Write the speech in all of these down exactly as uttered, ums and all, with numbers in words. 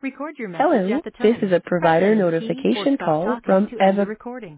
Record your message Hello, at the this is tone. a Press provider any key or notification stop call talking from to end the Eva. recording.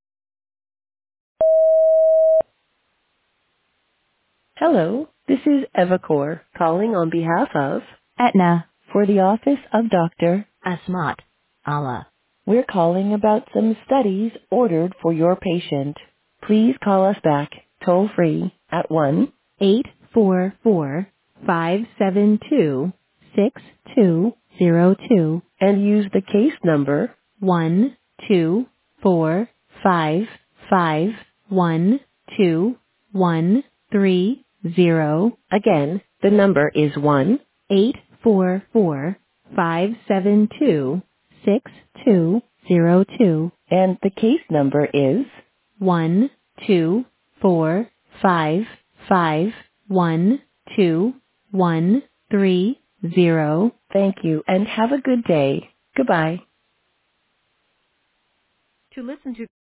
Hello, this is Evacor calling on behalf of Aetna for the office of Doctor Asmat Allah. We're calling about some studies ordered for your patient. Please call us back toll free at one eight four four, five seven two, six two zero two and use the case number one two four five five one two one three zero. Again, the number is one eight four four five seven two six two zero two and the case number is one two four five five one two one three zero. Thank you and have a good day. Goodbye. To listen to